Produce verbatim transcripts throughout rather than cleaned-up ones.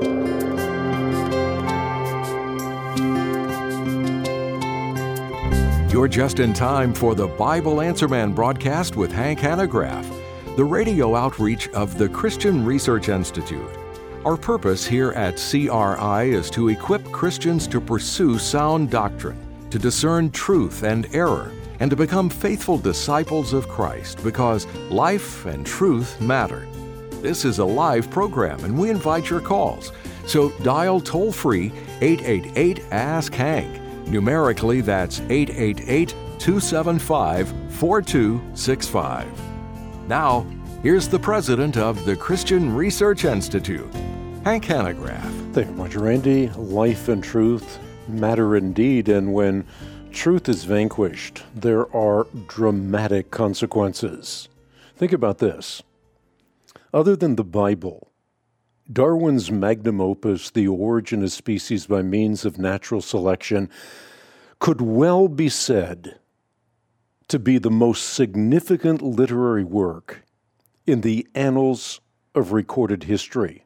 You're just in time for the Bible Answer Man broadcast with Hank Hanegraaff, the radio outreach of the Christian Research Institute. Our purpose here at C R I is to equip Christians to pursue sound doctrine, to discern truth and error, and to become faithful disciples of Christ, because life and truth matter. This is a live program, and we invite your calls. So dial toll-free eight eight eight, ask Hank. Numerically, that's eight eight eight, two seven five, four two six five. Now, here's the president of the Christian Research Institute, Hank Hanegraaff. Thank you much, Randy. Life and truth matter indeed, and when truth is vanquished, there are dramatic consequences. Think about this. Other than the Bible, Darwin's magnum opus, The Origin of Species by Means of Natural Selection, could well be said to be the most significant literary work in the annals of recorded history.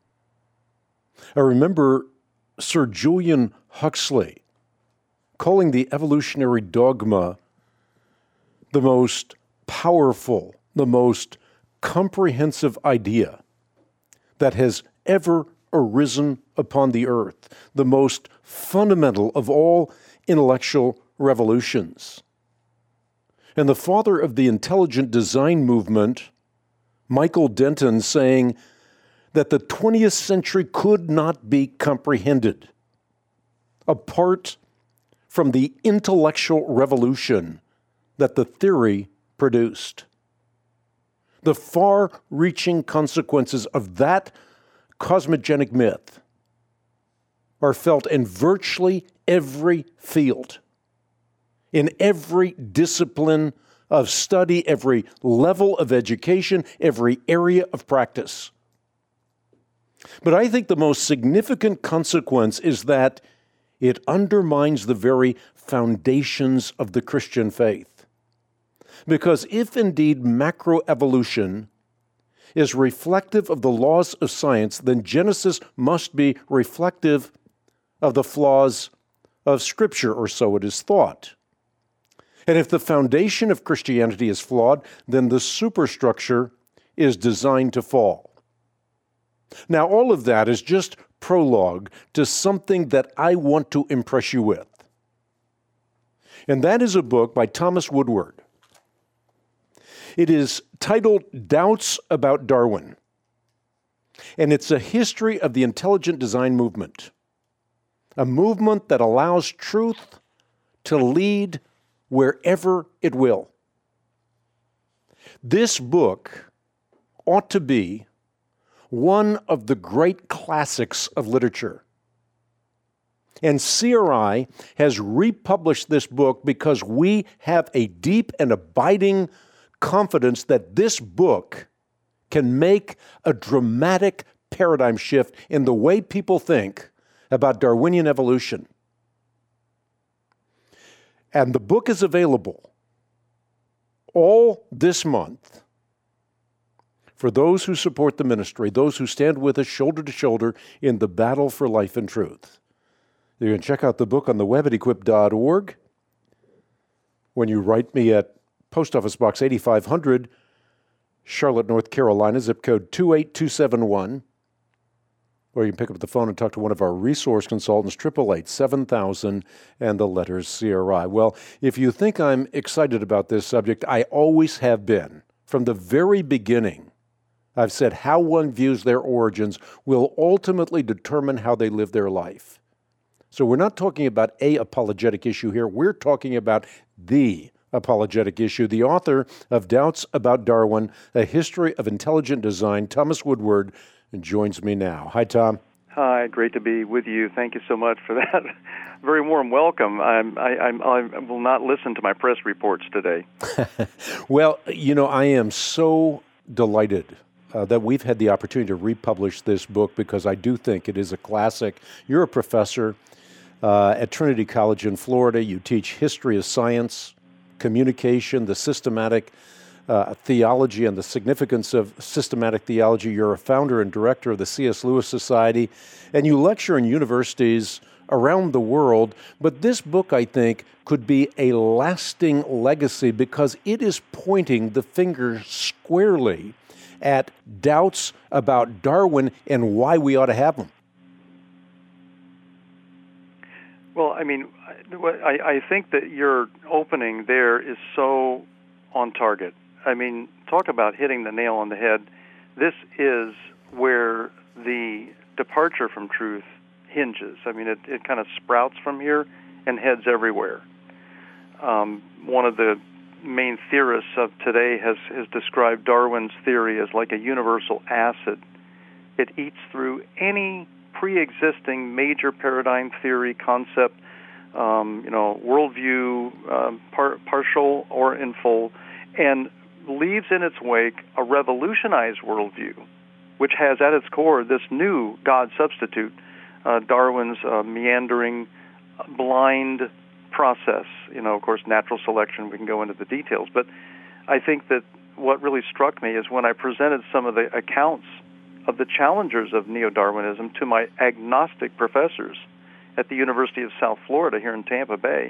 I remember Sir Julian Huxley calling the evolutionary dogma the most powerful, the most comprehensive idea that has ever arisen upon the earth, the most fundamental of all intellectual revolutions. And the father of the intelligent design movement, Michael Denton, saying that the twentieth century could not be comprehended apart from the intellectual revolution that the theory produced. The far-reaching consequences of that cosmogenic myth are felt in virtually every field, in every discipline of study, every level of education, every area of practice. But I think the most significant consequence is that it undermines the very foundations of the Christian faith. Because if indeed macroevolution is reflective of the laws of science, then Genesis must be reflective of the flaws of Scripture, or so it is thought. And if the foundation of Christianity is flawed, then the superstructure is designed to fall. Now, all of that is just prologue to something that I want to impress you with. And that is a book by Thomas Woodward. It is titled Doubts About Darwin, and it's a history of the intelligent design movement, a movement that allows truth to lead wherever it will. This book ought to be one of the great classics of literature. And C R I has republished this book because we have a deep and abiding confidence that this book can make a dramatic paradigm shift in the way people think about Darwinian evolution. And the book is available all this month for those who support the ministry, those who stand with us shoulder to shoulder in the battle for life and truth. You can check out the book on the web at equip dot org. When you write me at Post Office Box eighty-five hundred, Charlotte, North Carolina, zip code two eight two seven one. Or you can pick up the phone and talk to one of our resource consultants, eight eight eight, seven thousand, and the letters C R I. Well, if you think I'm excited about this subject, I always have been. From the very beginning, I've said how one views their origins will ultimately determine how they live their life. So we're not talking about a apologetic issue here. We're talking about the apologetic issue. The author of Doubts About Darwin, A History of Intelligent Design, Thomas Woodward, joins me now. Hi, Tom. Hi, great to be with you. Thank you so much for that very warm welcome. I'm, I, I'm, I will not listen to my press reports today. Well, you know, I am so delighted uh, that we've had the opportunity to republish this book because I do think it is a classic. You're a professor uh, at Trinity College in Florida. You teach history of science, communication, the systematic uh, theology and the significance of systematic theology. You're a founder and director of the C S Lewis Society, and you lecture in universities around the world. But this book, I think, could be a lasting legacy because it is pointing the finger squarely at doubts about Darwin and why we ought to have them. Well, I mean, I, I think that your opening there is so on target. I mean, talk about hitting the nail on the head. This is where the departure from truth hinges. I mean, it, it kind of sprouts from here and heads everywhere. Um, one of the main theorists of today has, has described Darwin's theory as like a universal acid. It eats through any pre-existing major paradigm theory concept, um, you know, worldview, um, par- partial or in full, and leaves in its wake a revolutionized worldview, which has at its core this new God substitute, uh, Darwin's uh, meandering, blind process. You know, of course, natural selection, we can go into the details, but I think that what really struck me is when I presented some of the accounts of the challengers of neo-Darwinism to my agnostic professors at the University of South Florida here in Tampa Bay,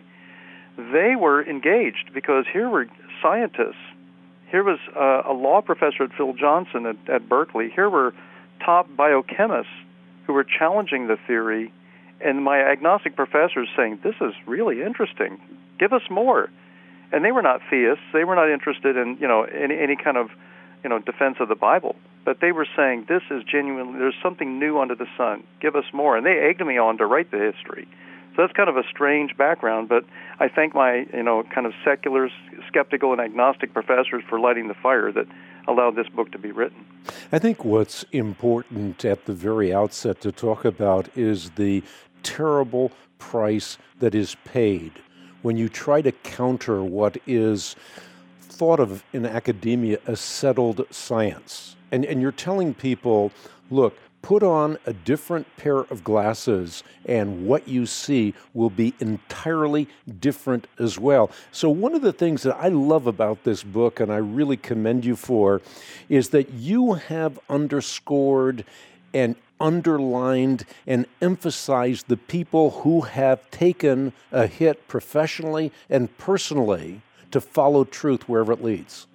they were engaged because here were scientists. Here was uh, a law professor at Phil Johnson at, at Berkeley. Here were top biochemists who were challenging the theory, and my agnostic professors saying, this is really interesting. Give us more. And they were not theists. They were not interested in, you know, any, any kind of, you know, defense of the Bible. But they were saying, this is genuine. There's something new under the sun. Give us more. And they egged me on to write the history. So that's kind of a strange background, but I thank my, you know, kind of secular, skeptical, and agnostic professors for lighting the fire that allowed this book to be written. I think what's important at the very outset to talk about is the terrible price that is paid when you try to counter what is thought of in academia as settled science. And, and you're telling people, look, put on a different pair of glasses and what you see will be entirely different as well. So one of the things that I love about this book, and I really commend you for, is that you have underscored and underlined and emphasized the people who have taken a hit professionally and personally to follow truth wherever it leads.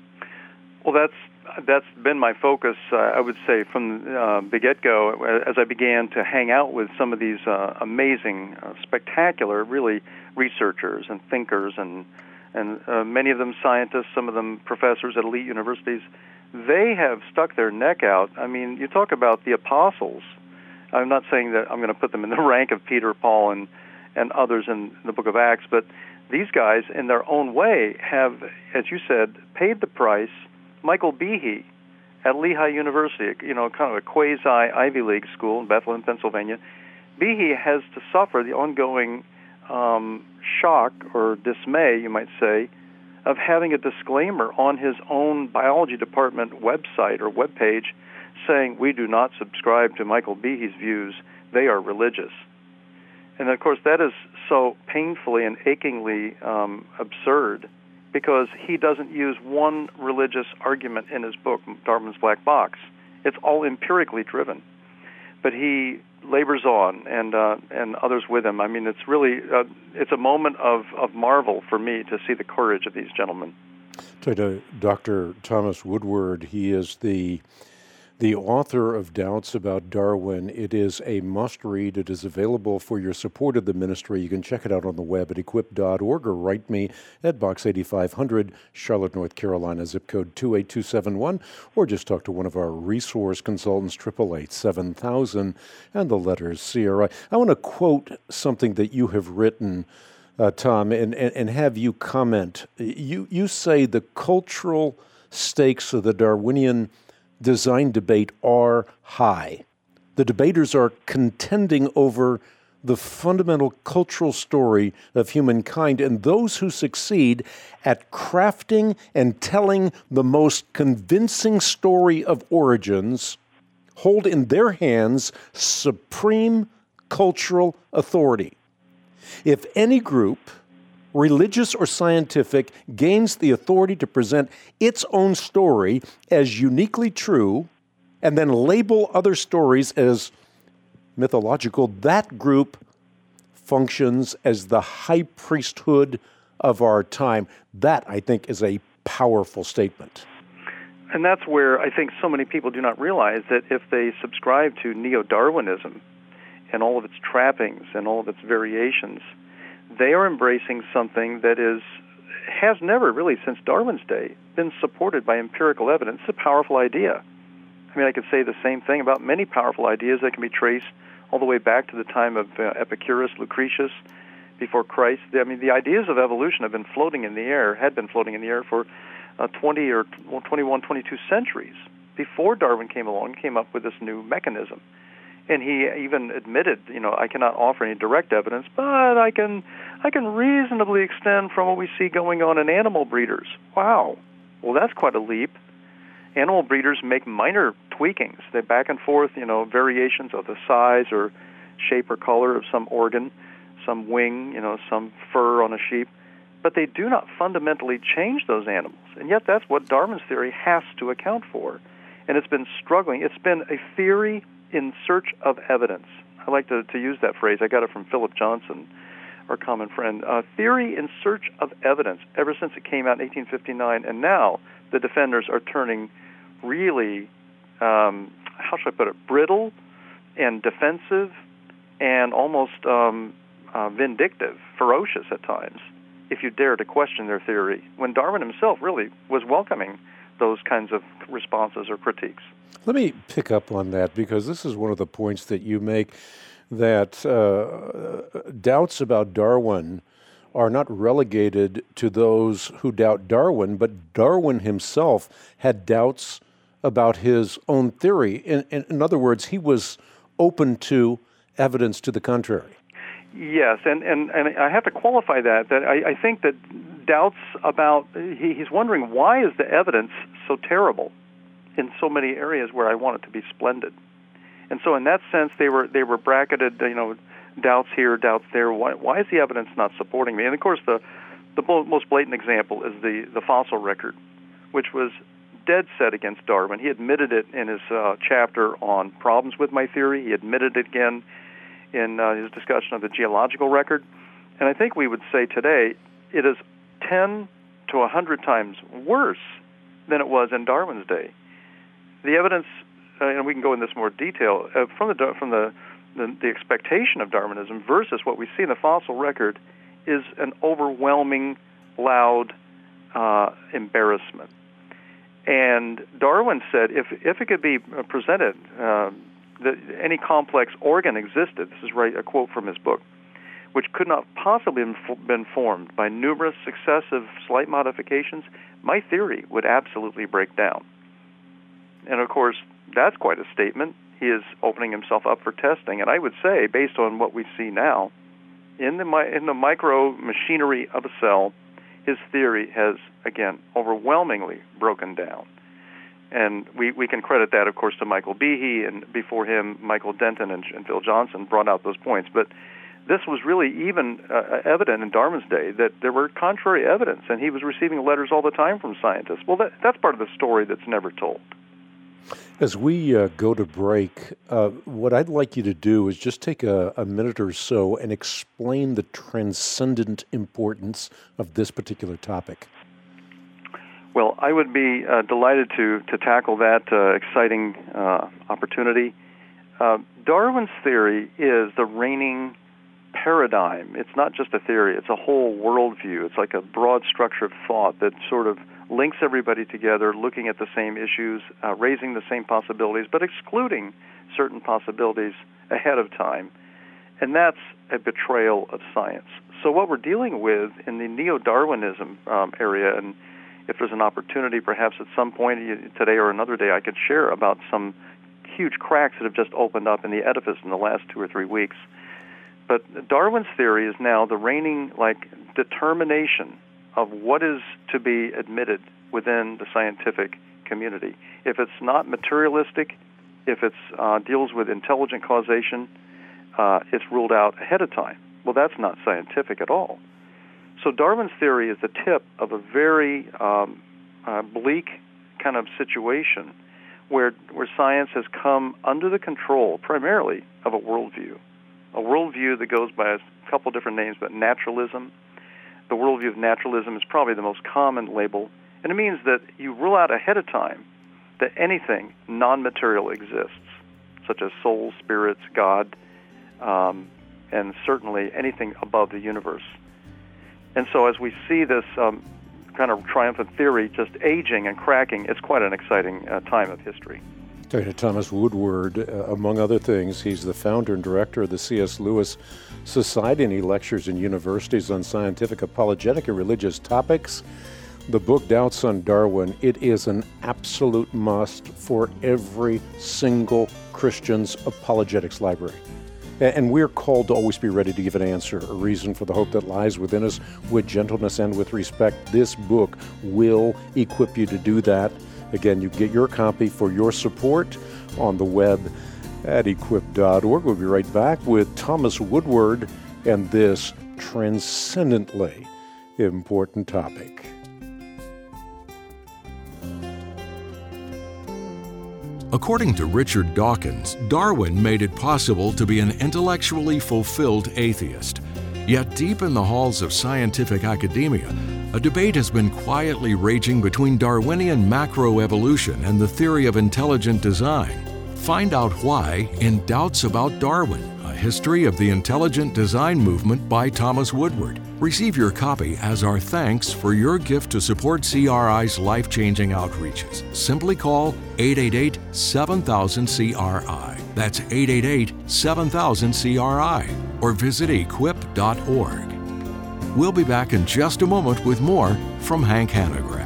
Well, that's That's been my focus, uh, I would say, from uh, the get-go, as I began to hang out with some of these uh, amazing, uh, spectacular, really, researchers and thinkers, and and uh, many of them scientists, some of them professors at elite universities. They have stuck their neck out. I mean, you talk about the apostles. I'm not saying that I'm going to put them in the rank of Peter, Paul, and, and others in the book of Acts, but these guys, in their own way, have, as you said, paid the price. Michael Behe at Lehigh University, you know, kind of a quasi-Ivy League school in Bethlehem, Pennsylvania. Behe has to suffer the ongoing um, shock or dismay, you might say, of having a disclaimer on his own biology department website or webpage saying, we do not subscribe to Michael Behe's views. They are religious. And, of course, that is so painfully and achingly um, absurd, because he doesn't use one religious argument in his book, Darwin's Black Box. It's all empirically driven. But he labors on, and uh, and others with him. I mean, it's really, uh, it's a moment of, of marvel for me to see the courage of these gentlemen. To Doctor Thomas Woodward, he is the the author of Doubts About Darwin. It is a must-read. It is available for your support of the ministry. You can check it out on the web at equip dot org or write me at Box eighty-five hundred, Charlotte, North Carolina, zip code two eight two seven one, or just talk to one of our resource consultants, eight eight eight, seven thousand, and the letters C R I. I want to quote something that you have written, uh, Tom, and, and, and have you comment. You, you say the cultural stakes of the Darwinian design debate are high. The debaters are contending over the fundamental cultural story of humankind, and those who succeed at crafting and telling the most convincing story of origins hold in their hands supreme cultural authority. If any group religious or scientific, gains the authority to present its own story as uniquely true and then label other stories as mythological, that group functions as the high priesthood of our time. That, I think, is a powerful statement. And that's where I think so many people do not realize that if they subscribe to neo-Darwinism and all of its trappings and all of its variations, they are embracing something that is has never really, since Darwin's day, been supported by empirical evidence. It's a powerful idea. I mean, I could say the same thing about many powerful ideas that can be traced all the way back to the time of uh, Epicurus, Lucretius, before Christ. I mean, the ideas of evolution have been floating in the air, had been floating in the air for uh, twenty or twenty-one, twenty-two centuries before Darwin came along and came up with this new mechanism. And he even admitted, you know, I cannot offer any direct evidence, but I can I can reasonably extend from what we see going on in animal breeders. Wow. Well, that's quite a leap. Animal breeders make minor tweakings. They back and forth, you know, variations of the size or shape or color of some organ, some wing, you know, some fur on a sheep. But they do not fundamentally change those animals. And yet that's what Darwin's theory has to account for. And it's been struggling. It's been a theory in search of evidence. I like to, to use that phrase. I got it from Philip Johnson, our common friend. Uh, theory in search of evidence ever since it came out in eighteen fifty-nine. And now the defenders are turning really, um, how should I put it, brittle and defensive and almost um, uh, vindictive, ferocious at times, if you dare to question their theory, when Darwin himself really was welcoming those kinds of responses or critiques. Let me pick up on that, because this is one of the points that you make, that uh, doubts about Darwin are not relegated to those who doubt Darwin, but Darwin himself had doubts about his own theory. In, in, in other words, he was open to evidence to the contrary. Yes, and, and, and I have to qualify that, that I, I think that doubts about, he, he's wondering, why is the evidence so terrible in so many areas where I want it to be splendid? And so in that sense, they were they were bracketed, you know, doubts here, doubts there. Why, why is the evidence not supporting me? And of course, the the most blatant example is the, the fossil record, which was dead set against Darwin. He admitted it in his uh, chapter on problems with my theory. He admitted it again in uh, his discussion of the geological record. And I think we would say today it is ten to one hundred times worse than it was in Darwin's day. The evidence, uh, and we can go into this more detail, uh, from the from the, the the expectation of Darwinism versus what we see in the fossil record is an overwhelming, loud uh, embarrassment. And Darwin said if if it could be presented, uh, that any complex organ existed, this is right, a quote from his book, which could not possibly have been formed by numerous successive slight modifications, my theory would absolutely break down. And of course, that's quite a statement. He is opening himself up for testing. And I would say, based on what we see now, in the in the micro machinery of a cell, his theory has, again, overwhelmingly broken down. And we, we can credit that, of course, to Michael Behe, and before him, Michael Denton and, and Phil Johnson brought out those points. But this was really even uh, evident in Darwin's day that there were contrary evidence, and he was receiving letters all the time from scientists. Well, that, that's part of the story that's never told. As we uh, go to break, uh, what I'd like you to do is just take a, a minute or so and explain the transcendent importance of this particular topic. Well, I would be uh, delighted to, to tackle that uh, exciting uh, opportunity. Uh, Darwin's theory is the reigning paradigm. It's not just a theory, it's a whole worldview. It's like a broad structure of thought that sort of links everybody together, looking at the same issues, uh, raising the same possibilities, but excluding certain possibilities ahead of time. And that's a betrayal of science. So what we're dealing with in the neo-Darwinism um, area, and if there's an opportunity perhaps at some point today or another day I could share about some huge cracks that have just opened up in the edifice in the last two or three weeks. But Darwin's theory is now the reigning, like, determination of what is to be admitted within the scientific community. If it's not materialistic, if it uh, deals with intelligent causation, uh, it's ruled out ahead of time. Well, that's not scientific at all. So Darwin's theory is the tip of a very um, uh, bleak kind of situation where where science has come under the control primarily of a worldview, a worldview that goes by a couple different names, but naturalism. The worldview of naturalism is probably the most common label, and it means that you rule out ahead of time that anything non-material exists, such as souls, spirits, God, um, and certainly anything above the universe. And so as we see this um, kind of triumphant theory just aging and cracking, it's quite an exciting uh, time of history. Doctor Thomas Woodward, uh, among other things, he's the founder and director of the C S Lewis Society, and he lectures in universities on scientific apologetic and religious topics. The book, Doubts on Darwin, it is an absolute must for every single Christian's apologetics library. And we're called to always be ready to give an answer, a reason for the hope that lies within us, with gentleness and with respect. This book will equip you to do that. Again, you get your copy for your support on the web at equip dot org. We'll be right back with Thomas Woodward and this transcendently important topic. According to Richard Dawkins, Darwin made it possible to be an intellectually fulfilled atheist. Yet deep in the halls of scientific academia, a debate has been quietly raging between Darwinian macroevolution and the theory of intelligent design. Find out why in Doubts About Darwin, A History of the Intelligent Design Movement by Thomas Woodward. Receive your copy as our thanks for your gift to support C R I's life-changing outreaches. Simply call eight eight eight, seven thousand, C R I. That's eight eight eight, seven thousand, C R I. Or visit equip dot org. We'll be back in just a moment with more from Hank Hanegraaff.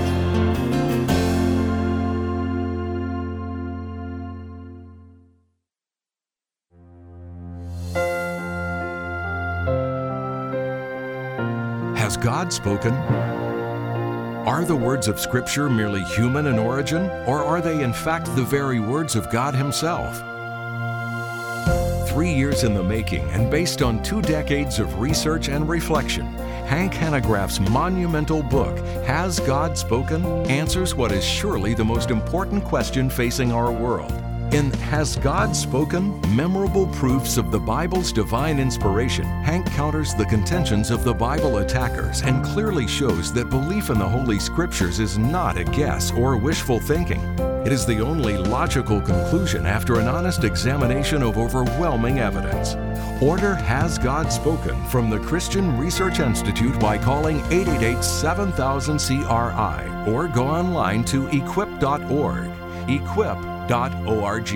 Has God spoken? Are the words of Scripture merely human in origin, or are they in fact the very words of God Himself? Three years in the making and based on two decades of research and reflection, Hank Hanegraaff's monumental book, Has God Spoken?, answers what is surely the most important question facing our world. In Has God Spoken? Memorable Proofs of the Bible's Divine Inspiration, Hank counters the contentions of the Bible attackers and clearly shows that belief in the Holy Scriptures is not a guess or wishful thinking. It is the only logical conclusion after an honest examination of overwhelming evidence. Order Has God Spoken from the Christian Research Institute by calling eight eight eight, seven thousand, C R I or go online to equip dot org. equip dot org.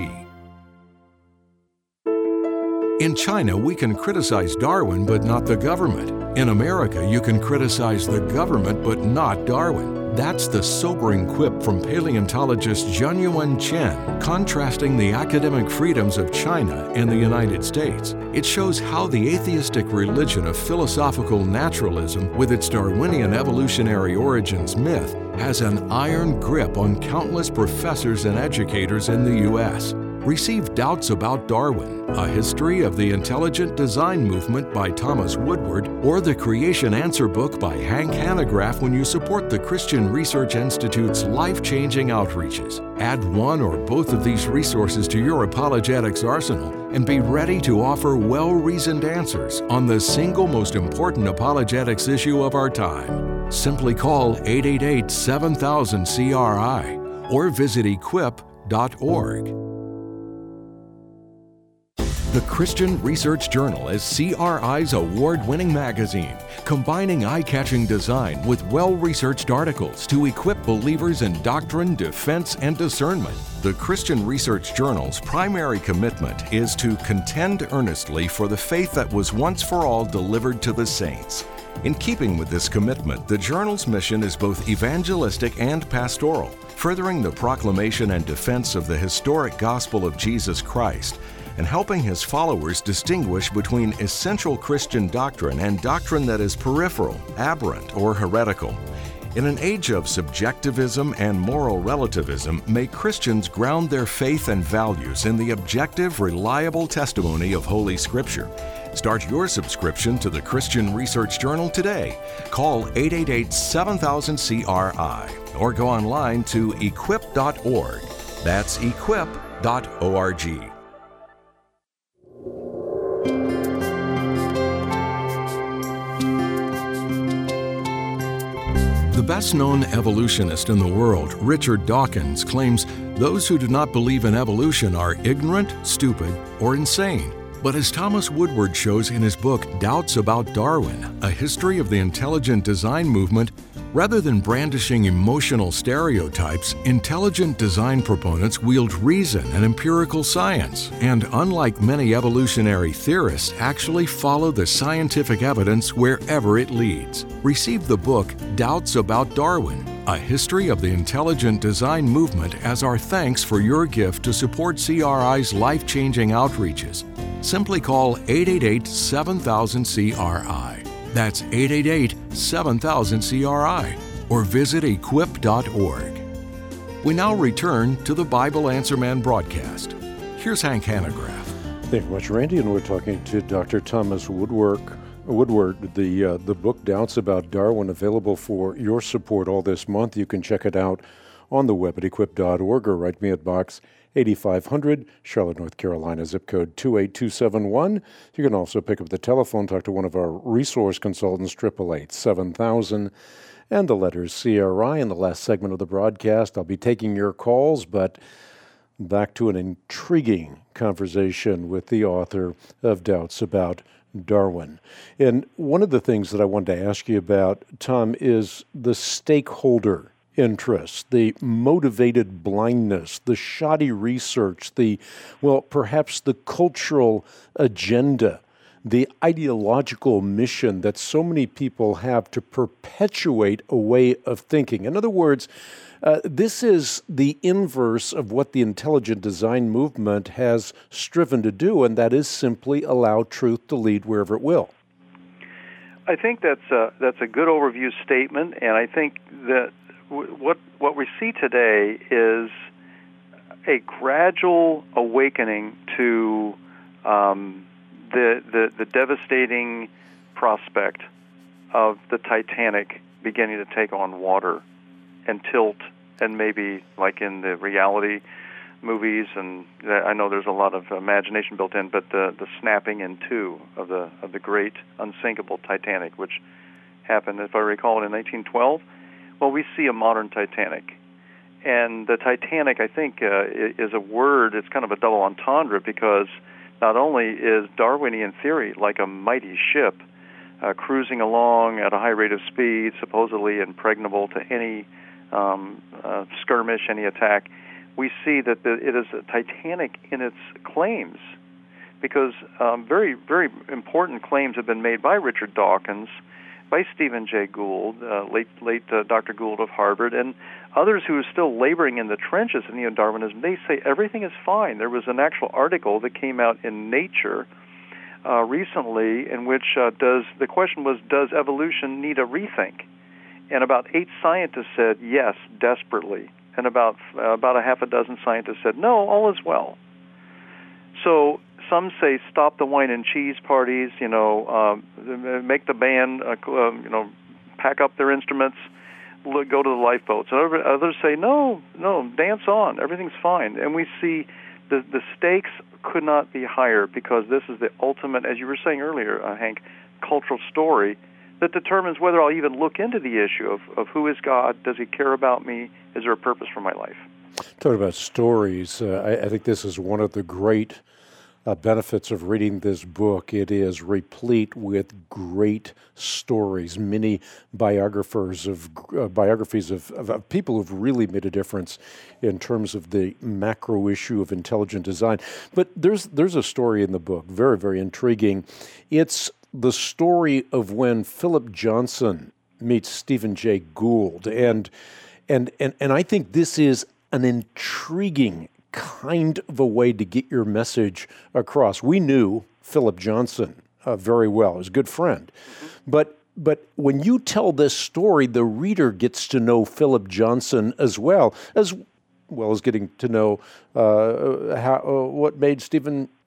In China, we can criticize Darwin, but not the government. In America, you can criticize the government, but not Darwin. That's the sobering quip from paleontologist Jianyuan Chen, contrasting the academic freedoms of China and the United States. It shows how the atheistic religion of philosophical naturalism, with its Darwinian evolutionary origins myth, has an iron grip on countless professors and educators in the U S Receive Doubts About Darwin, A History of the Intelligent Design Movement by Thomas Woodward, or the Creation Answer book by Hank Hanegraaff when you support the Christian Research Institute's life-changing outreaches. Add one or both of these resources to your apologetics arsenal and be ready to offer well-reasoned answers on the single most important apologetics issue of our time. Simply call eight eight eight, seven thousand, C R I or visit equip dot org. The Christian Research Journal is C R I's award-winning magazine, combining eye-catching design with well-researched articles to equip believers in doctrine, defense, and discernment. The Christian Research Journal's primary commitment is to contend earnestly for the faith that was once for all delivered to the saints. In keeping with this commitment, the journal's mission is both evangelistic and pastoral, furthering the proclamation and defense of the historic gospel of Jesus Christ, and helping his followers distinguish between essential Christian doctrine and doctrine that is peripheral, aberrant, or heretical. In an age of subjectivism and moral relativism, may Christians ground their faith and values in the objective, reliable testimony of Holy Scripture. Start your subscription to the Christian Research Journal today. Call eight eight eight, seven thousand, C R I or go online to equip dot org. That's equip dot org. The best-known evolutionist in the world, Richard Dawkins, claims those who do not believe in evolution are ignorant, stupid, or insane. But as Thomas Woodward shows in his book Doubts About Darwin, A History of the Intelligent Design Movement, rather than brandishing emotional stereotypes, intelligent design proponents wield reason and empirical science, and unlike many evolutionary theorists, actually follow the scientific evidence wherever it leads. Receive the book Doubts About Darwin, A History of the Intelligent Design Movement as our thanks for your gift to support C R I's life-changing outreaches. Simply call eight eight eight, seven thousand, C R I. That's eight eight eight, seven thousand, C R I. Or visit equip dot org. We now return to the Bible Answer Man broadcast. Here's Hank Hanegraaff. Thank you very much, Randy. And we're talking to Doctor Thomas Woodward. Woodward, the uh, the book Doubts About Darwin, available for your support all this month. You can check it out on the web at equip dot org or write me at Box eighty-five hundred, Charlotte, North Carolina, zip code two eight two seven one. You can also pick up the telephone, talk to one of our resource consultants, eight eight eight, seven thousand, and the letters C R I. In the last segment of the broadcast, I'll be taking your calls, but back to an intriguing conversation with the author of Doubts About Darwin. And one of the things that I wanted to ask you about, Tom, is the stakeholder interest, the motivated blindness, the shoddy research, the, well, perhaps the cultural agenda, the ideological mission that so many people have to perpetuate a way of thinking. In other words, uh, this is the inverse of what the intelligent design movement has striven to do, and that is simply allow truth to lead wherever it will. I think that's a, that's a good overview statement, and I think that What what we see today is a gradual awakening to um, the, the the devastating prospect of the Titanic beginning to take on water and tilt, and maybe like in the reality movies, and I know there's a lot of imagination built in, but the, the snapping in two of the of the great unsinkable Titanic, which happened, if I recall, in nineteen twelve. Well, we see a modern Titanic. And the Titanic, I think, uh, is a word, it's kind of a double entendre, because not only is Darwinian theory like a mighty ship uh, cruising along at a high rate of speed, supposedly impregnable to any um, uh, skirmish, any attack, we see that the, it is a Titanic in its claims, because um, very, very important claims have been made by Richard Dawkins, by Stephen Jay Gould, uh, late late uh, Doctor Gould of Harvard, and others who are still laboring in the trenches of neo-Darwinism. They say everything is fine. There was an actual article that came out in Nature uh, recently in which uh, does the question was, does evolution need a rethink? And about eight scientists said yes, desperately, and about uh, about a half a dozen scientists said no, all is well. So some say stop the wine and cheese parties, you know, um, make the band, uh, um, you know, pack up their instruments, look, go to the lifeboats. And others say, no, no, dance on, everything's fine. And we see the, the stakes could not be higher, because this is the ultimate, as you were saying earlier, uh, Hank, cultural story that determines whether I'll even look into the issue of, of who is God, does he care about me, is there a purpose for my life? Talking about stories, uh, I, I think this is one of the great Uh, benefits of reading this book. It is replete with great stories, many biographers of uh, biographies of, of, of people who've really made a difference in terms of the macro issue of intelligent design. But there's there's a story in the book, very, very intriguing. It's the story of when Philip Johnson meets Stephen Jay Gould. And and and, and I think this is an intriguing kind of a way to get your message across. We knew Philip Johnson uh, very well, he was a good friend. Mm-hmm. But but when you tell this story, the reader gets to know Philip Johnson as well, as well as getting to know uh, how uh, what made Stephen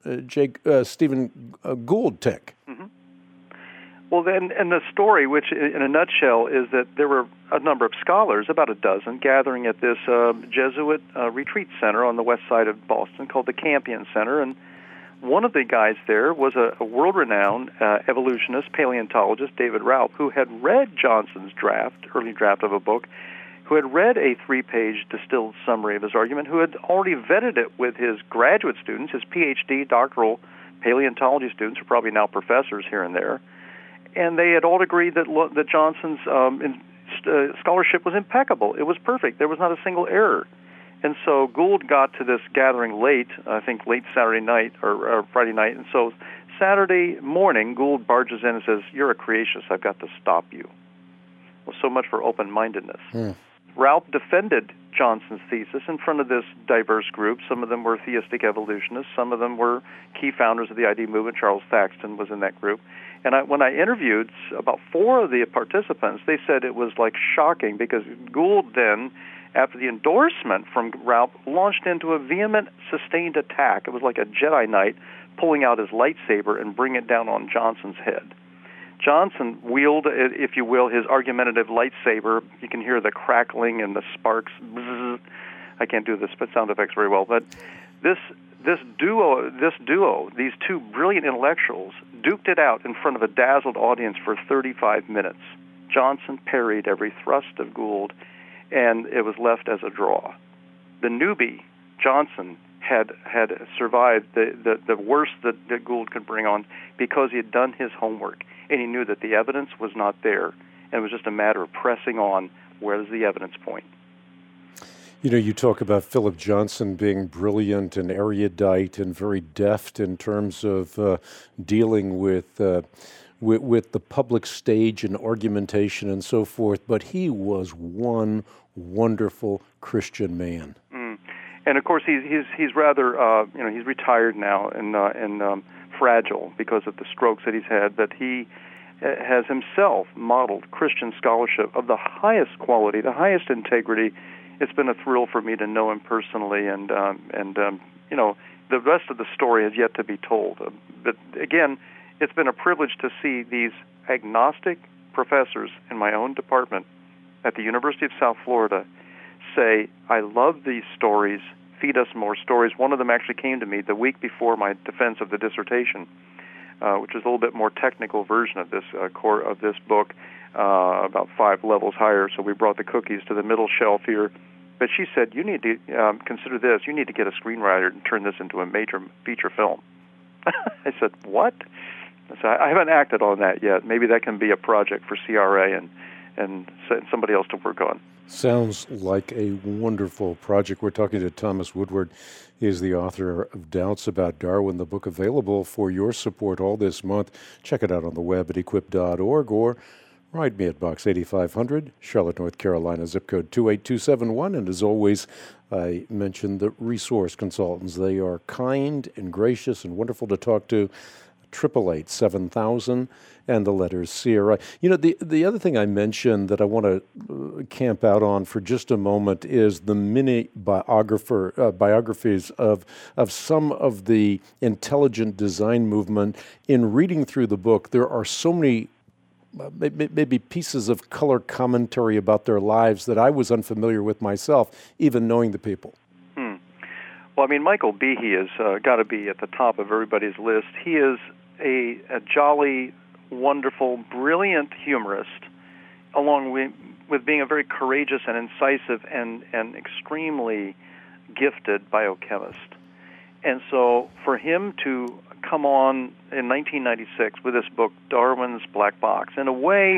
uh, Jake, uh, Stephen uh, Gould tick? Mm-hmm. Well, then, and the story, which in a nutshell is that there were a number of scholars, about a dozen, gathering at this uh, Jesuit uh, retreat center on the west side of Boston called the Campion Center, and one of the guys there was a, a world-renowned uh, evolutionist, paleontologist, David Raup, who had read Johnson's draft, early draft of a book, who had read a three-page distilled summary of his argument, who had already vetted it with his graduate students, his P H D doctoral paleontology students, who are probably now professors here and there, and they had all agreed that, that Johnson's um, in, uh, scholarship was impeccable. It was perfect. There was not a single error. And so Gould got to this gathering late, I think late Saturday night or, or Friday night. And so Saturday morning, Gould barges in and says, "You're a creationist. I've got to stop you." Well, so much for open-mindedness. Mm. Raup defended Johnson's thesis in front of this diverse group. Some of them were theistic evolutionists. Some of them were key founders of the I D movement. Charles Thaxton was in that group. And I, when I interviewed about four of the participants, they said it was like shocking because Gould then, after the endorsement from Raup, launched into a vehement, sustained attack. It was like a Jedi Knight pulling out his lightsaber and bringing it down on Johnson's head. Johnson wielded, if you will, his argumentative lightsaber. You can hear the crackling and the sparks. Bzzz. I can't do the sound effects very well, but this this duo, this duo, these two brilliant intellectuals, duked it out in front of a dazzled audience for thirty-five minutes. Johnson parried every thrust of Gould, and it was left as a draw. The newbie, Johnson, had had survived the, the, the worst that, that Gould could bring on because he had done his homework, and he knew that the evidence was not there, and it was just a matter of pressing on. Where does the evidence point? You know, you talk about Philip Johnson being brilliant and erudite and very deft in terms of uh, dealing with, uh, with with the public stage and argumentation and so forth, but he was one wonderful Christian man. Mm. And of course, he's he's he's rather uh, you know he's retired now and uh, and um, fragile because of the strokes that he's had. But he has himself modeled Christian scholarship of the highest quality, the highest integrity. It's been a thrill for me to know him personally, and um, and um, you know the rest of the story has yet to be told. Uh, but again, it's been a privilege to see these agnostic professors in my own department at the University of South Florida say, "I love these stories. Feed us more stories." One of them actually came to me the week before my defense of the dissertation, uh, which is a little bit more technical version of this uh, core of this book, uh, about five levels higher. So we brought the cookies to the middle shelf here. But she said, "You need to um, consider this. You need to get a screenwriter and turn this into a major feature film." I said, "What?" I said, "I haven't acted on that yet. Maybe that can be a project for C R A and and somebody else to work on." Sounds like a wonderful project. We're talking to Thomas Woodward. He is the author of Doubts About Darwin, the book available for your support all this month. Check it out on the web at equip dot org or write me at Box eighty-five hundred, Charlotte, North Carolina, zip code two eight two seven one. And as always, I mentioned the resource consultants. They are kind and gracious and wonderful to talk to. triple eight seven thousand and the letters C R I. You know, the the other thing I mentioned that I want to uh, camp out on for just a moment is the mini biographer uh, biographies of of some of the intelligent design movement. In reading through the book, there are so many uh, maybe, maybe pieces of color commentary about their lives that I was unfamiliar with myself, even knowing the people. Hmm. Well, I mean, Michael Behe has uh, got to be at the top of everybody's list. He is a, a jolly, wonderful, brilliant humorist, along with, with being a very courageous and incisive and, and extremely gifted biochemist. And so for him to come on in nineteen ninety-six with this book, Darwin's Black Box, in a way,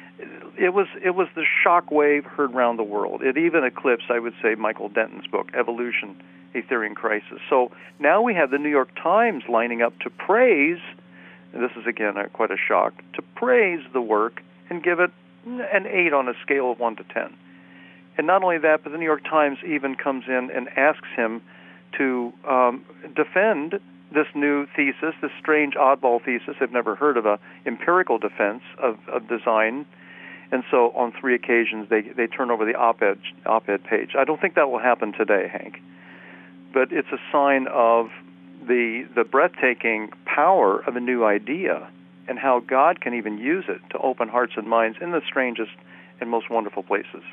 it was it was the shock wave heard around the world. It even eclipsed, I would say, Michael Denton's book, Evolution, A Theory in Crisis. So now we have the New York Times lining up to praise, and this is again a, quite a shock, to praise the work and give it an eight on a scale of one to ten. And not only that, but the New York Times even comes in and asks him to um, defend this new thesis, this strange oddball thesis. I've never heard of a empirical defense of, of design. And so on three occasions, they, they turn over the op-ed, op-ed page. I don't think that will happen today, Hank. But it's a sign of the the breathtaking power of a new idea and how God can even use it to open hearts and minds in the strangest and most wonderful places.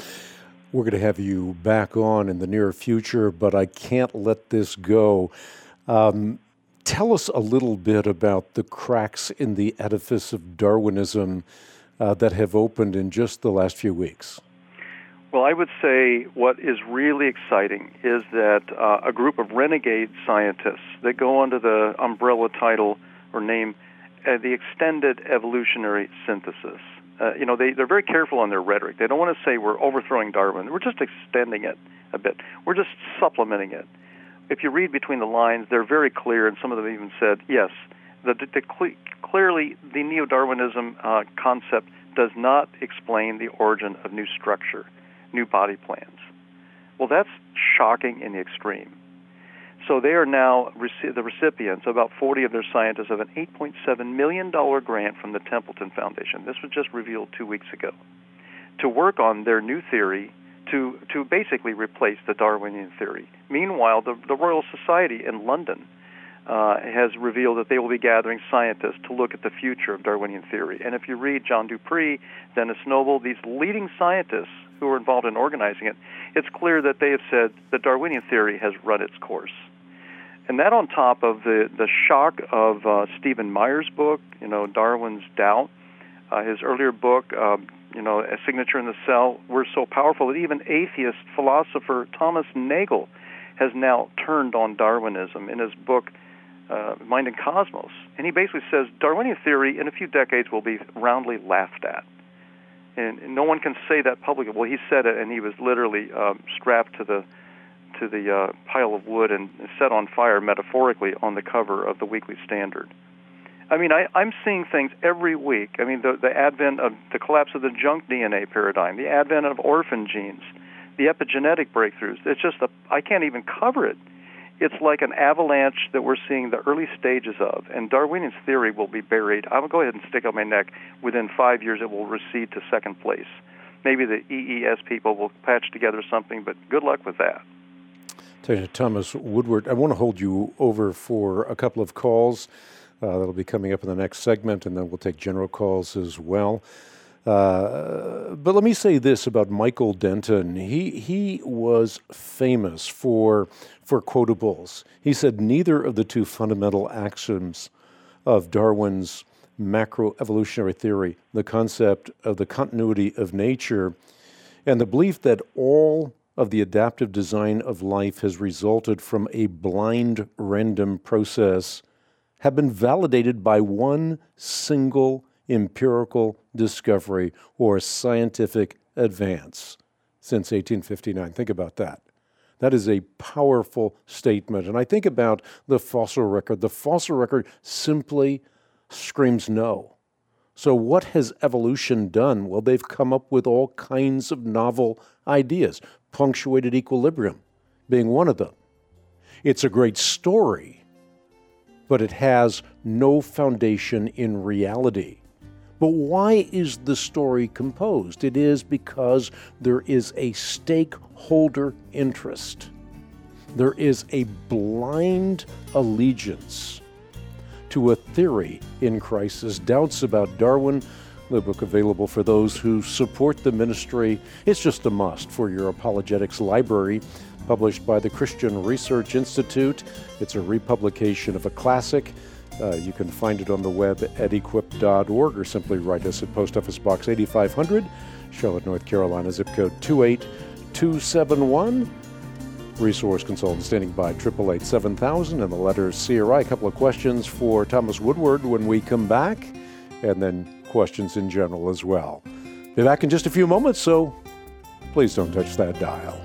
We're going to have you back on in the near future, but I can't let this go. Um, tell us a little bit about the cracks in the edifice of Darwinism uh, that have opened in just the last few weeks. Well, I would say what is really exciting is that uh, a group of renegade scientists that go under the umbrella title or name uh, the Extended Evolutionary Synthesis. Uh, you know, they, they're very careful on their rhetoric. They don't want to say we're overthrowing Darwin. We're just extending it a bit. We're just supplementing it. If you read between the lines, they're very clear, and some of them even said, yes, the, the, the cle- clearly the neo-Darwinism uh, concept does not explain the origin of new structure, new body plans. Well, that's shocking in the extreme. So they are now rec- the recipients, about forty of their scientists, of an eight point seven million dollars grant from the Templeton Foundation. This was just revealed two weeks ago, to work on their new theory to, to basically replace the Darwinian theory. Meanwhile, the, the Royal Society in London uh, has revealed that they will be gathering scientists to look at the future of Darwinian theory. And if you read John Dupree, Dennis Noble, these leading scientists who are involved in organizing it, it's clear that they have said the Darwinian theory has run its course. And that on top of the, the shock of uh, Stephen Meyer's book, you know, Darwin's Doubt, uh, his earlier book, um, you know, A Signature in the Cell, were so powerful that even atheist philosopher Thomas Nagel has now turned on Darwinism in his book, uh, Mind and Cosmos. And he basically says Darwinian theory in a few decades will be roundly laughed at. And, and no one can say that publicly. Well, he said it, and he was literally um, strapped to the to the uh, pile of wood and set on fire, metaphorically, on the cover of the Weekly Standard. I mean, I, I'm seeing things every week. I mean, the, the advent of the collapse of the junk D N A paradigm, the advent of orphan genes, the epigenetic breakthroughs. It's just, a, I can't even cover it. It's like an avalanche that we're seeing the early stages of, and Darwinian theory will be buried. I will go ahead and stick out my neck. Within five years, it will recede to second place. Maybe the E E S people will patch together something, but good luck with that. Thomas Woodward, I want to hold you over for a couple of calls. Uh, that'll be coming up in the next segment, and then we'll take general calls as well. Uh, but let me say this about Michael Denton. He he was famous for for quotables. He said neither of the two fundamental axioms of Darwin's macroevolutionary theory, the concept of the continuity of nature, and the belief that all of the adaptive design of life has resulted from a blind random process, have been validated by one single empirical discovery or scientific advance since eighteen fifty-nine. Think about that. That is a powerful statement. And I think about the fossil record. The fossil record simply screams no. So what has evolution done? Well, they've come up with all kinds of novel ideas, punctuated equilibrium being one of them. It's a great story, but it has no foundation in reality. But why is the story composed? It is because there is a stakeholder interest. There is a blind allegiance to a theory in crisis. Doubts About Darwin, the book available for those who support the ministry. It's just a must for your apologetics library, published by the Christian Research Institute. It's a republication of a classic. Uh, you can find it on the web at equip dot org, or simply write us at Post Office Box eighty-five hundred, Charlotte, North Carolina, zip code two eight two seven one. Resource consultant standing by, eight eight eight, seven thousand, and the letter C R I. A couple of questions for Thomas Woodward when we come back, and then questions in general as well. Be back in just a few moments, so please don't touch that dial.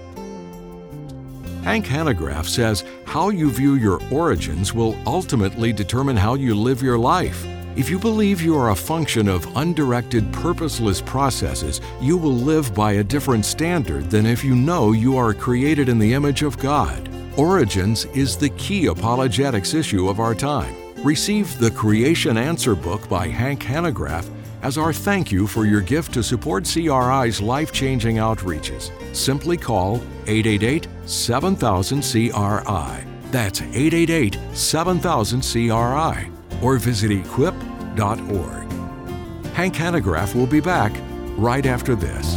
Hank Hanegraaff says how you view your origins will ultimately determine how you live your life. If you believe you are a function of undirected, purposeless processes, you will live by a different standard than if you know you are created in the image of God. Origins is the key apologetics issue of our time. Receive the Creation Answer book by Hank Hanegraaff as our thank you for your gift to support C R I's life-changing outreaches. Simply call eight eight eight, seven thousand, C R I. That's eight eight eight, seven thousand, C R I, or visit equip dot org. Hank Hanegraaff will be back right after this.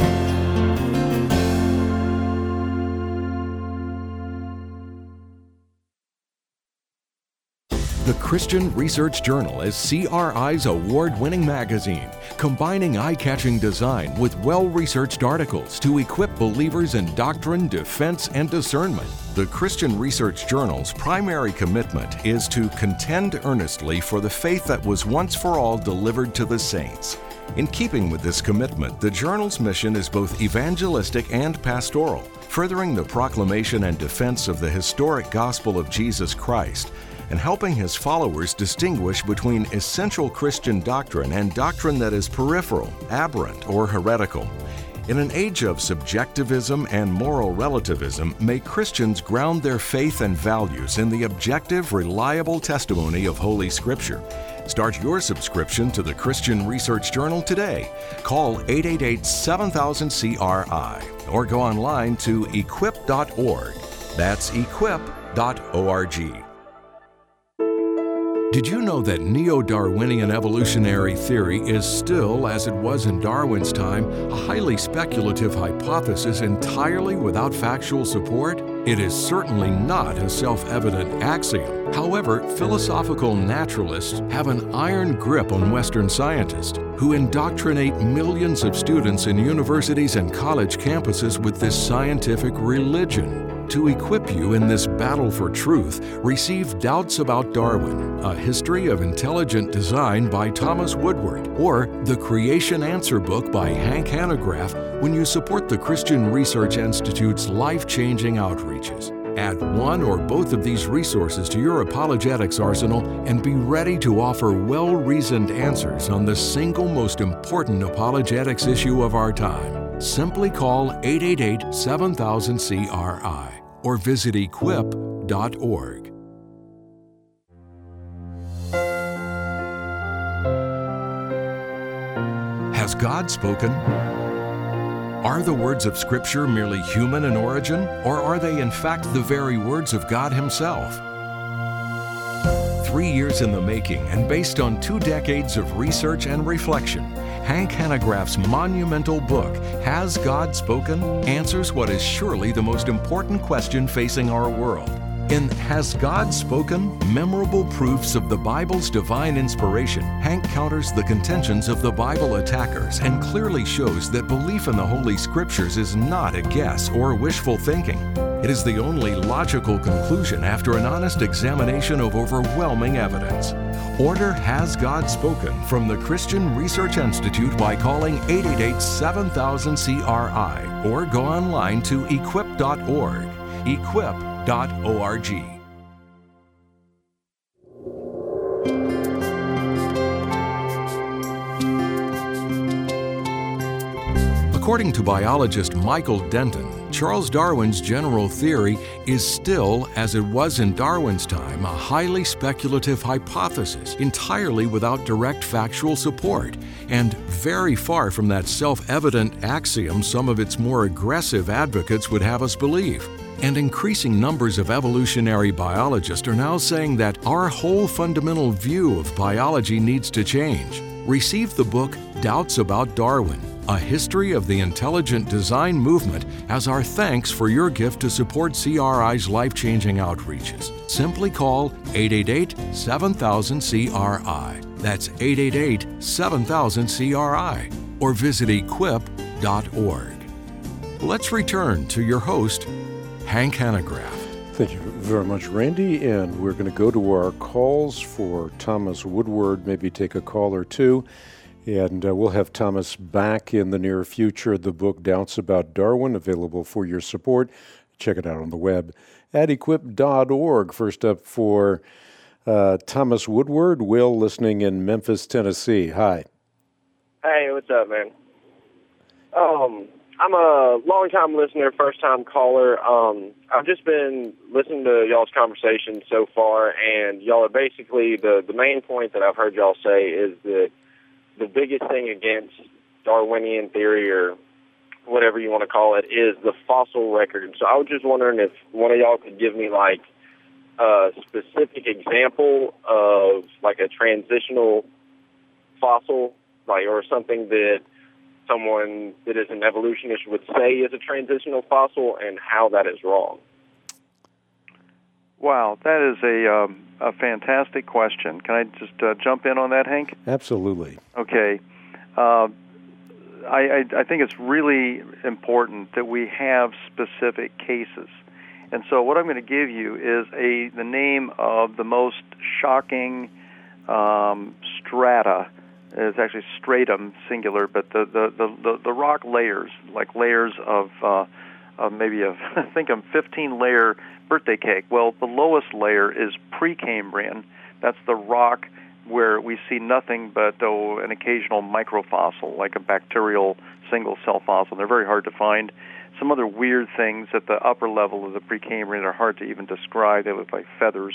The Christian Research Journal is C R I's award-winning magazine, combining eye-catching design with well-researched articles to equip believers in doctrine, defense, and discernment. The Christian Research Journal's primary commitment is to contend earnestly for the faith that was once for all delivered to the saints. In keeping with this commitment, the journal's mission is both evangelistic and pastoral, furthering the proclamation and defense of the historic gospel of Jesus Christ, and helping his followers distinguish between essential Christian doctrine and doctrine that is peripheral, aberrant, or heretical. In an age of subjectivism and moral relativism, may Christians ground their faith and values in the objective, reliable testimony of Holy Scripture. Start your subscription to the Christian Research Journal today. Call eight eight eight, seven thousand, C R I or go online to equip dot org. That's equip dot org. Did you know that neo-Darwinian evolutionary theory is still, as it was in Darwin's time, a highly speculative hypothesis entirely without factual support? It is certainly not a self-evident axiom. However, philosophical naturalists have an iron grip on Western scientists who indoctrinate millions of students in universities and college campuses with this scientific religion. To equip you in this battle for truth, receive Doubts About Darwin, A History of Intelligent Design by Thomas Woodward, or The Creation Answer Book by Hank Hanegraaff when you support the Christian Research Institute's life-changing outreaches. Add one or both of these resources to your apologetics arsenal and be ready to offer well-reasoned answers on the single most important apologetics issue of our time. Simply call eight eight eight, seven thousand, C R I or visit equip dot org. Has God spoken? Are the words of Scripture merely human in origin, or are they in fact the very words of God Himself? Three years in the making and based on two decades of research and reflection, Hank Hanegraaff's monumental book, Has God Spoken?, answers what is surely the most important question facing our world. In Has God Spoken? Memorable Proofs of the Bible's Divine Inspiration, Hank counters the contentions of the Bible attackers and clearly shows that belief in the Holy Scriptures is not a guess or wishful thinking. It is the only logical conclusion after an honest examination of overwhelming evidence. Order Has God Spoken from the Christian Research Institute by calling eight eight eight, seven thousand, C R I or go online to equip dot org. equip dot org. According to biologist Michael Denton, Charles Darwin's general theory is still, as it was in Darwin's time, a highly speculative hypothesis entirely without direct factual support, and very far from that self-evident axiom some of its more aggressive advocates would have us believe. And increasing numbers of evolutionary biologists are now saying that our whole fundamental view of biology needs to change. Receive the book Doubts About Darwin, A History of the Intelligent Design Movement as our thanks for your gift to support C R I's life-changing outreaches. Simply call eight eight eight, seven thousand, C R I. That's eight eight eight, seven thousand, C R I. Or visit equip dot org. Let's return to your host, Hank Hanegraaff. Thank you very much, Randy. And we're going to go to our calls for Thomas Woodward, maybe take a call or two. And uh, we'll have Thomas back in the near future. The book Doubts About Darwin, available for your support. Check it out on the web at equip dot org. First up for uh, Thomas Woodward, Will, listening in Memphis, Tennessee. Hi. Hey, what's up, man? Um, I'm a long-time listener, first-time caller. Um, I've just been listening to y'all's conversation so far, and y'all are basically, the, the main point that I've heard y'all say is that the biggest thing against Darwinian theory, or whatever you want to call it, is the fossil record. So I was just wondering if one of y'all could give me, like, a specific example of like a transitional fossil, like, or something that someone that is an evolutionist would say is a transitional fossil, and how that is wrong? Wow, that is a um, a fantastic question. Can I just uh, jump in on that, Hank? Absolutely. Okay. Uh, I, I, I think it's really important that we have specific cases. And so what I'm going to give you is a the name of the most shocking um, strata. It's actually stratum, singular, but the, the, the, the, the rock layers, like layers of, uh, of maybe a, I think a fifteen-layer birthday cake. Well, the lowest layer is Precambrian. That's the rock where we see nothing but oh, an occasional microfossil, like a bacterial single-cell fossil. They're very hard to find. Some other weird things at the upper level of the Precambrian are hard to even describe. They look like feathers.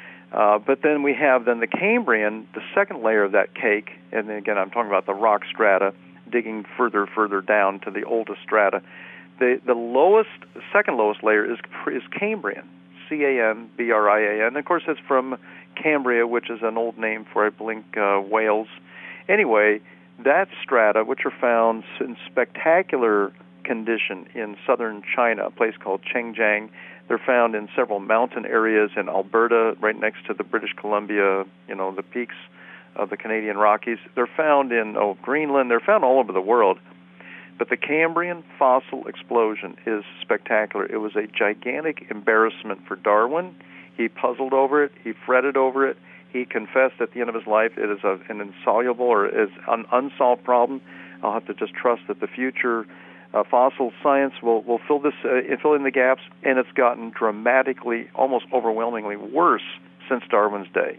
Uh, but then we have then the Cambrian, the second layer of that cake, and then again I'm talking about the rock strata, digging further, further down to the oldest strata. The the lowest, the second lowest layer is is Cambrian, C A M B R I A N. Of course, it's from Cambria, which is an old name for, I believe, uh, Wales. Anyway, that strata, which are found in spectacular condition in southern China, a place called Chengjiang. They're found in several mountain areas in Alberta, right next to the British Columbia, you know, the peaks of the Canadian Rockies. They're found in oh, Greenland. They're found all over the world. But the Cambrian fossil explosion is spectacular. It was a gigantic embarrassment for Darwin. He puzzled over it. He fretted over it. He confessed at the end of his life it is a, an insoluble or is an unsolved problem. I'll have to just trust that the future uh, fossil science will, will fill this, uh, fill in the gaps, and it's gotten dramatically, almost overwhelmingly worse since Darwin's day.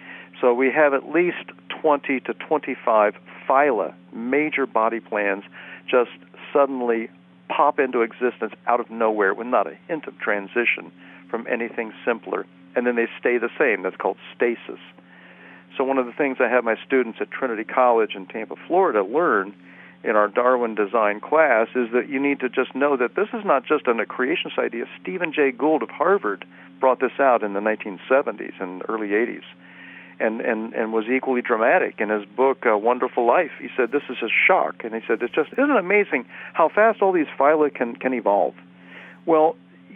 So we have at least twenty to twenty-five phyla, major body plans, just suddenly pop into existence out of nowhere with not a hint of transition from anything simpler, and then they stay the same. That's called stasis. So one of the things I have my students at Trinity College in Tampa, Florida, learn in our Darwin design class is that you need to just know that this is not just an, a creationist idea. Stephen Jay Gould of Harvard brought this out in the nineteen seventies and early eighties. And, and, and was equally dramatic in his book, uh, Wonderful Life. He said, this is a shock. And he said, it's just, isn't it amazing how fast all these phyla can, can evolve? Well,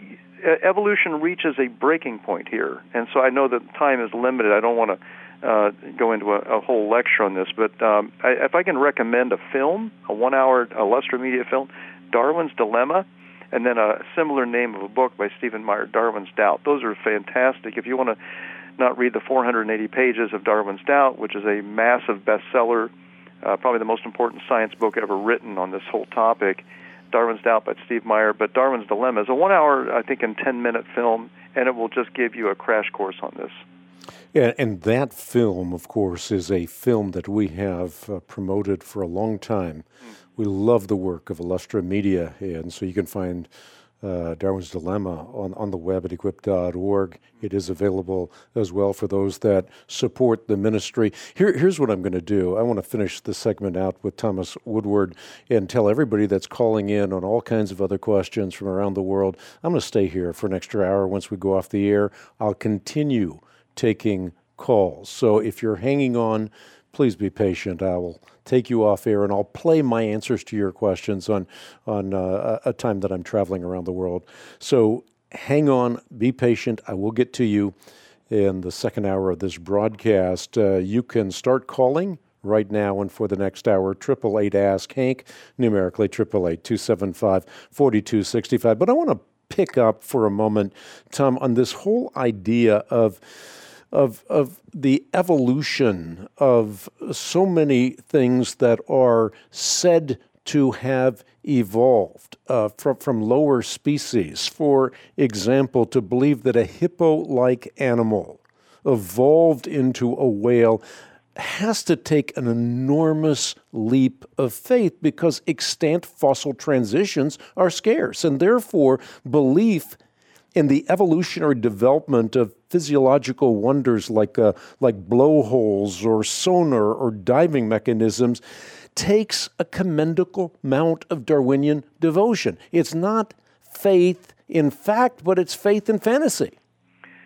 evolution reaches a breaking point here. And so I know that time is limited. I don't want to uh, go into a, a whole lecture on this. But um, I, if I can recommend a film, a one-hour Illustra Media film, Darwin's Dilemma, and then a similar name of a book by Stephen Meyer, Darwin's Doubt. Those are fantastic. If you want to not read the four hundred eighty pages of Darwin's Doubt, which is a massive bestseller, uh, probably the most important science book ever written on this whole topic, Darwin's Doubt by Steve Meyer. But Darwin's Dilemma is a one-hour, I think, and ten-minute film, and it will just give you a crash course on this. Yeah, and that film, of course, is a film that we have uh, promoted for a long time. Mm. We love the work of Illustra Media, and so you can find Uh, Darwin's Dilemma on, on the web at equip dot org. It is available as well for those that support the ministry. Here, here's what I'm going to do. I want to finish the segment out with Thomas Woodward and tell everybody that's calling in on all kinds of other questions from around the world, I'm going to stay here for an extra hour once we go off the air. I'll continue taking calls. So if you're hanging on, please be patient. I will take you off air, and I'll play my answers to your questions on on uh, a time that I'm traveling around the world. So hang on, be patient. I will get to you in the second hour of this broadcast. Uh, you can start calling right now and for the next hour, eight eight eight, ask Hank, numerically eight eight eight, two seven five, four two six five. But I want to pick up for a moment, Tom, on this whole idea of Of, of the evolution of so many things that are said to have evolved uh, from, from lower species. For example, to believe that a hippo-like animal evolved into a whale has to take an enormous leap of faith because extant fossil transitions are scarce, and therefore belief in the evolutionary development of physiological wonders like uh, like blowholes or sonar or diving mechanisms takes a commendable amount of Darwinian devotion. It's not faith in fact, but it's faith in fantasy.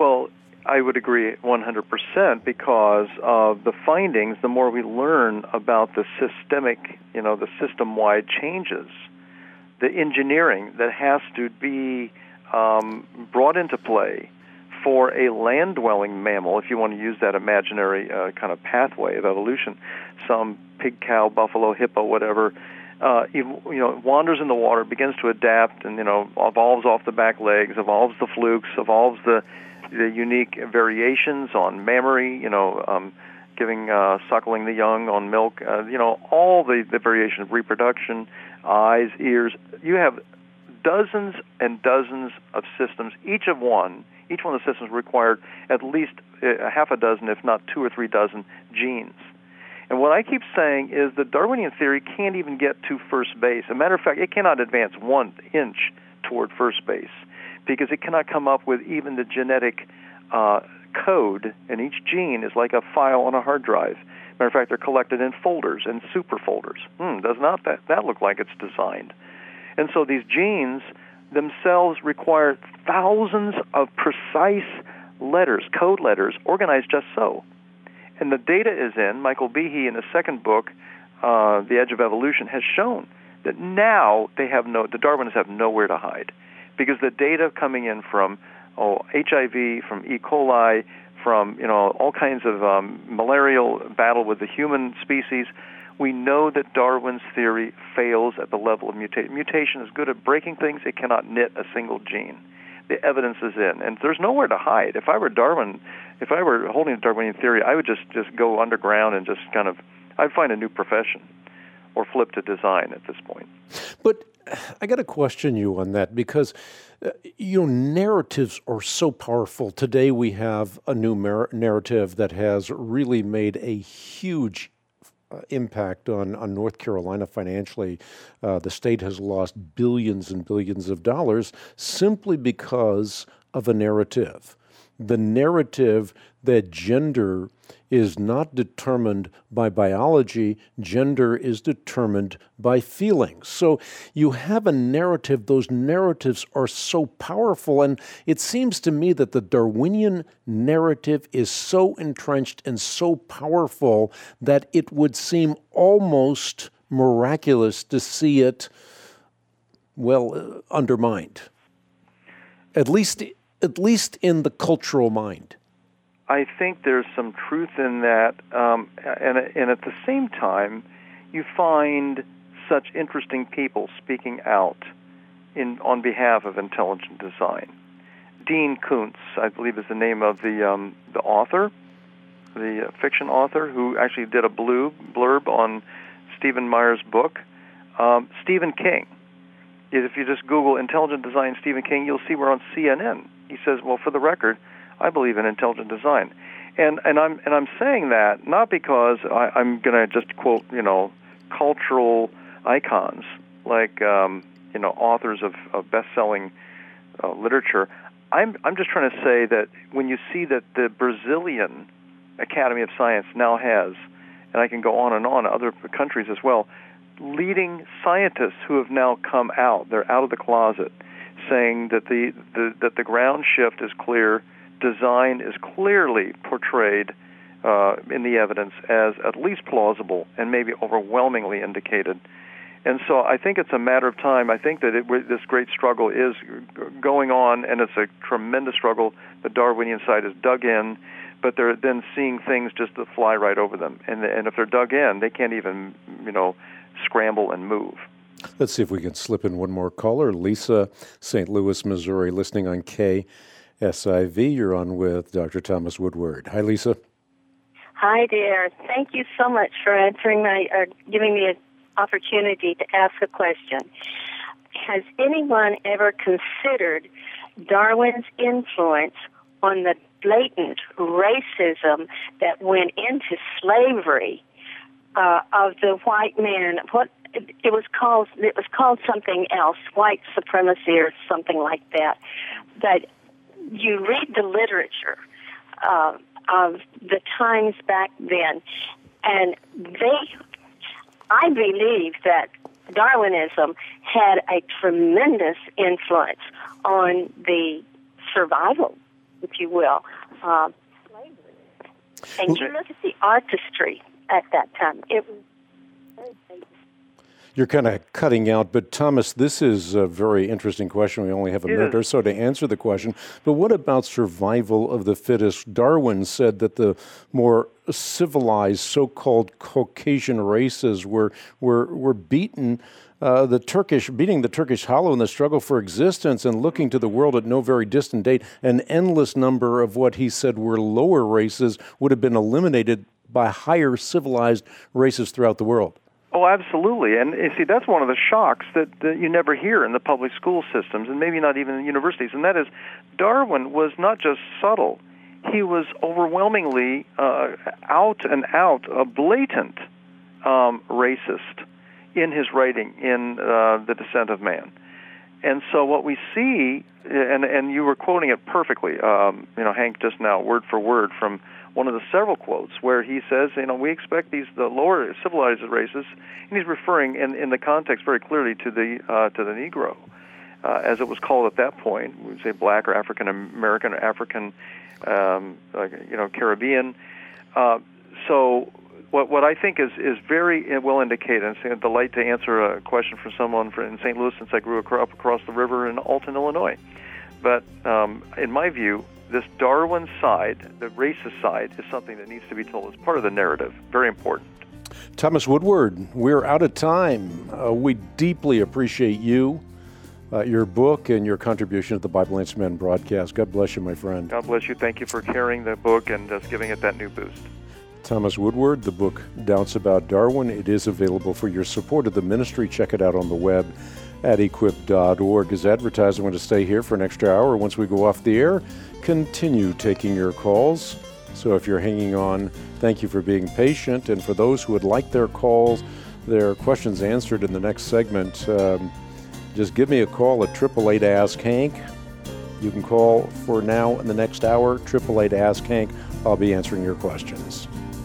Well, I would agree one hundred percent because of the findings. The more we learn about the systemic, you know, the system-wide changes, the engineering that has to be um, brought into play for a land-dwelling mammal, if you want to use that imaginary uh, kind of pathway of evolution, some pig, cow, buffalo, hippo, whatever, uh, you know, wanders in the water, begins to adapt, and you know, evolves off the back legs, evolves the flukes, evolves the the unique variations on mammary, you know, um, giving, uh, suckling the young on milk, uh, you know, all the, the variation of reproduction, eyes, ears. You have dozens and dozens of systems. Each of one, each one of the systems required at least a half a dozen, if not two or three dozen genes. And what I keep saying is the Darwinian theory can't even get to first base. As a matter of fact, it cannot advance one inch toward first base, because it cannot come up with even the genetic uh, code, and each gene is like a file on a hard drive. Matter of fact, they're collected in folders and super folders. Hmm, does not that, that look like it's designed? And so these genes themselves require thousands of precise letters, code letters, organized just so. And the data is in, Michael Behe in his second book, uh, The Edge of Evolution, has shown that now they have no, the Darwinists have nowhere to hide. Because the data coming in from oh, H I V, from E. coli, from you know all kinds of um, malarial battle with the human species, we know that Darwin's theory fails at the level of mutation. Mutation is good at breaking things; it cannot knit a single gene. The evidence is in, and there's nowhere to hide. If I were Darwin, if I were holding the Darwinian theory, I would just just go underground and just kind of, I'd find a new profession, or flip to design at this point. But I got to question you on that because, uh, you know, narratives are so powerful. Today we have a new mar- narrative that has really made a huge uh, impact on, on North Carolina financially. Uh, the state has lost billions and billions of dollars simply because of a narrative. The narrative that gender is not determined by biology, gender is determined by feelings. So you have a narrative, those narratives are so powerful, and it seems to me that the Darwinian narrative is so entrenched and so powerful that it would seem almost miraculous to see it, well, uh, undermined. At least at least in the cultural mind. I think there's some truth in that, um, and, and at the same time, you find such interesting people speaking out in on behalf of intelligent design. Dean Koontz, I believe, is the name of the um, the author, the uh, fiction author, who actually did a blue blurb on Stephen Meyer's book. Um, Stephen King. If you just Google intelligent design Stephen King, you'll see we're on C N N. He says, well, for the record, I believe in intelligent design. And and I'm and I'm saying that not because I, I'm going to just quote, you know, cultural icons like, um, you know, authors of, of best-selling uh, literature. I'm I'm just trying to say that when you see that the Brazilian Academy of Science now has, and I can go on and on, other countries as well, leading scientists who have now come out, they're out of the closet, saying that the, the that the ground shift is clear, design is clearly portrayed uh, in the evidence as at least plausible and maybe overwhelmingly indicated. And so I think it's a matter of time. I think that it, this great struggle is going on, and it's a tremendous struggle. The Darwinian side is dug in, but they're then seeing things just to fly right over them. And, and if they're dug in, they can't even, you know, scramble and move. Let's see if we can slip in one more caller. Lisa, Saint Louis, Missouri, listening on K S I V. You're on with Doctor Thomas Woodward. Hi, Lisa. Hi, dear. Thank you so much for answering my, or giving me an opportunity to ask a question. Has anyone ever considered Darwin's influence on the blatant racism that went into slavery uh, of the white man? What it was called? It was called something else, white supremacy or something like that. That you read the literature uh, of the times back then, and they, I believe that Darwinism had a tremendous influence on the survival if you will, uh, slavery. And you look at the artistry at that time. It was very basic. You're kind of cutting out, but Thomas, this is a very interesting question. We only have a It minute is. or so to answer the question. But what about survival of the fittest? Darwin said that the more civilized, so-called Caucasian races were were were beaten. Uh, the Turkish, beating the Turkish hollow in the struggle for existence and looking to the world at no very distant date, an endless number of what he said were lower races would have been eliminated by higher civilized races throughout the world. Oh, absolutely. And you see, that's one of the shocks that, that you never hear in the public school systems, and maybe not even in universities, and that is Darwin was not just subtle. He was overwhelmingly uh, out and out, a blatant um, racist in his writing in uh, The Descent of Man. And so what we see, and and you were quoting it perfectly, um, you know, Hank, just now, word for word from one of the several quotes where he says, you know, we expect these the lower civilized races, and he's referring in, in the context very clearly to the uh, to the Negro, uh, as it was called at that point. We would say black or African American or African, um, like, you know, Caribbean. Uh, so. What what I think is, is very well indicated, and it's a delight to answer a question from someone in Saint Louis since I grew up across the river in Alton, Illinois. But um, in my view, this Darwin side, the racist side, is something that needs to be told as part of the narrative. Very important. Thomas Woodward, we're out of time. Uh, we deeply appreciate you, uh, your book, and your contribution to the Bible Answer Man broadcast. God bless you, my friend. God bless you. Thank you for carrying the book and just giving it that new boost. Thomas Woodward, the book Doubts About Darwin. It is available for your support of the ministry. Check it out on the web at equip dot org. As advertised, I'm going to stay here for an extra hour. Once we go off the air, continue taking your calls. So if you're hanging on, thank you for being patient. And for those who would like their calls, their questions answered in the next segment, um, just give me a call at eight eight eight, ask Hank. You can call for now in the next hour, eight eight eight, ask Hank. I'll be answering your questions.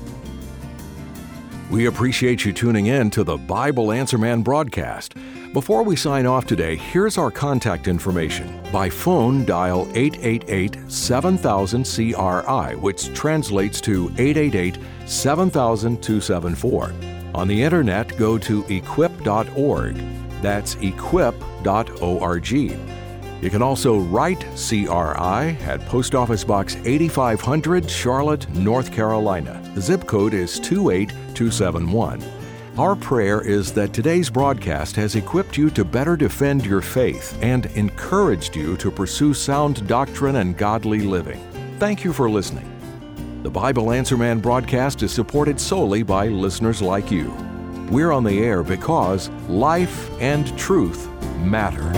We appreciate you tuning in to the Bible Answer Man broadcast. Before we sign off today, here's our contact information. By phone, dial eight eight eight, seven thousand, C R I, which translates to eight eight eight, seven thousand, two seven four. On the internet, go to equip dot org. That's equip dot org. You can also write C R I at Post Office Box eighty-five hundred, Charlotte, North Carolina. The zip code is two eight two seven one. Our prayer is that today's broadcast has equipped you to better defend your faith and encouraged you to pursue sound doctrine and godly living. Thank you for listening. The Bible Answer Man broadcast is supported solely by listeners like you. We're on the air because life and truth matter.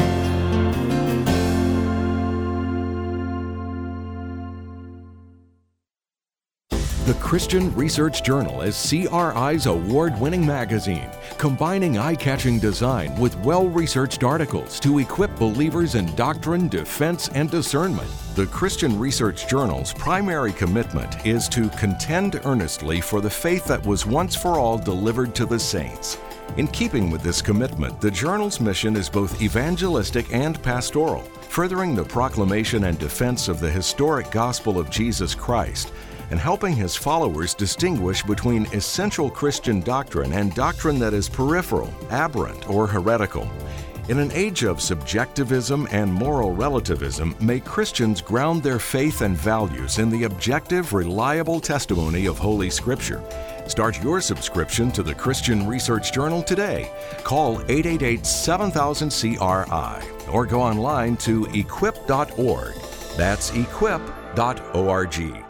The Christian Research Journal is C R I's award-winning magazine, combining eye-catching design with well-researched articles to equip believers in doctrine, defense, and discernment. The Christian Research Journal's primary commitment is to contend earnestly for the faith that was once for all delivered to the saints. In keeping with this commitment, the journal's mission is both evangelistic and pastoral, furthering the proclamation and defense of the historic gospel of Jesus Christ, and helping his followers distinguish between essential Christian doctrine and doctrine that is peripheral, aberrant, or heretical. In an age of subjectivism and moral relativism, may Christians ground their faith and values in the objective, reliable testimony of Holy Scripture. Start your subscription to the Christian Research Journal today. Call eight eight eight, seven thousand, C R I or go online to equip dot org. That's equip dot org.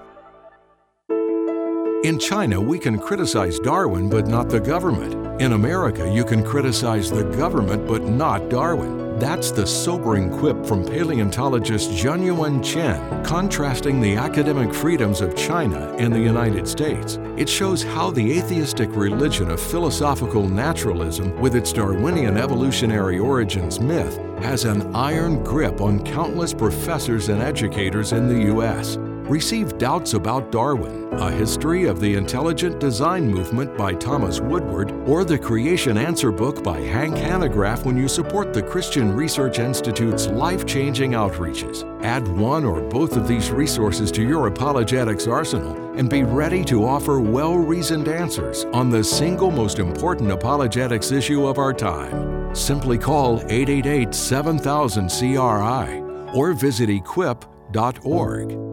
In China, we can criticize Darwin, but not the government. In America, you can criticize the government, but not Darwin. That's the sobering quip from paleontologist Jianyuan Chen, contrasting the academic freedoms of China and the United States. It shows how the atheistic religion of philosophical naturalism, with its Darwinian evolutionary origins myth, has an iron grip on countless professors and educators in the U S Receive Doubts About Darwin, a history of the intelligent design movement by Thomas Woodward Word or the Creation Answer Book by Hank Hanegraaff when you support the Christian Research Institute's life-changing outreaches. Add one or both of these resources to your apologetics arsenal and be ready to offer well-reasoned answers on the single most important apologetics issue of our time. Simply call eight eight eight, seven thousand, C R I or visit equip dot org.